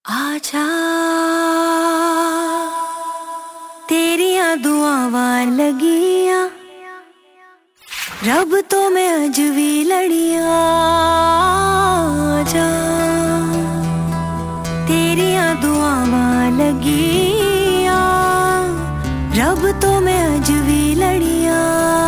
आजा तेरिया दुआवां लगियां रब तो मैं अज भी लड़ियां। आजा तेरिया दुआवां लगियां रब तो मैं अज भी लड़ियां।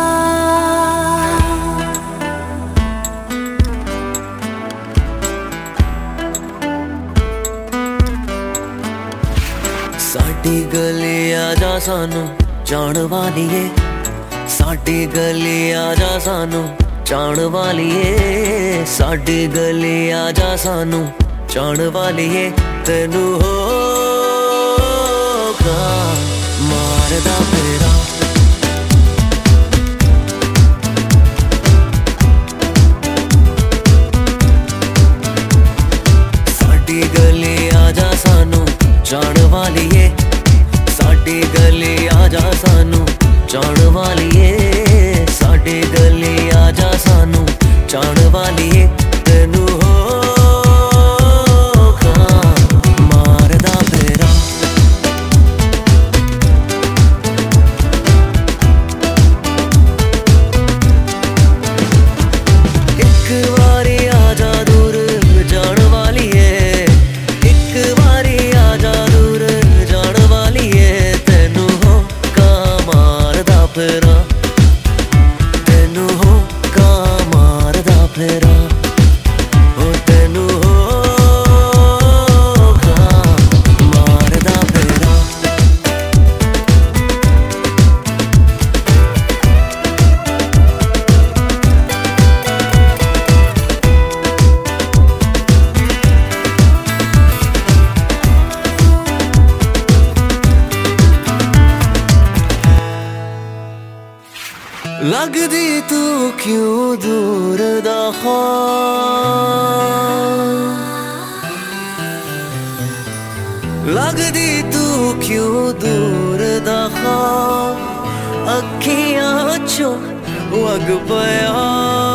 साडी गली आजा सानू जान वालिए, साडी गली आजा सानू जान वालिए, साडी गली आजा सानू जान वालिए। तेनू होगा मारदा फेरा, साडी गली आजा सानू जान वालिए, साडी गली आजा सानू जान वालिए, साडी गली आजा सानू जान वालिए। तेनू होगा मारदा फेरा, एक बारी आजा दूर जान वालिए, एक बारी आजा दूर जान वालिए। तेनू होगा मारदा फेरा, तेनू होगा मारदा फेरा, ओ तेनू होगा मारदा फेरा। लगदी तू क्यों दूर दा ख्वाब, लगदी तू क्यों दूर दा ख्वाब, अखियां चों वग पया।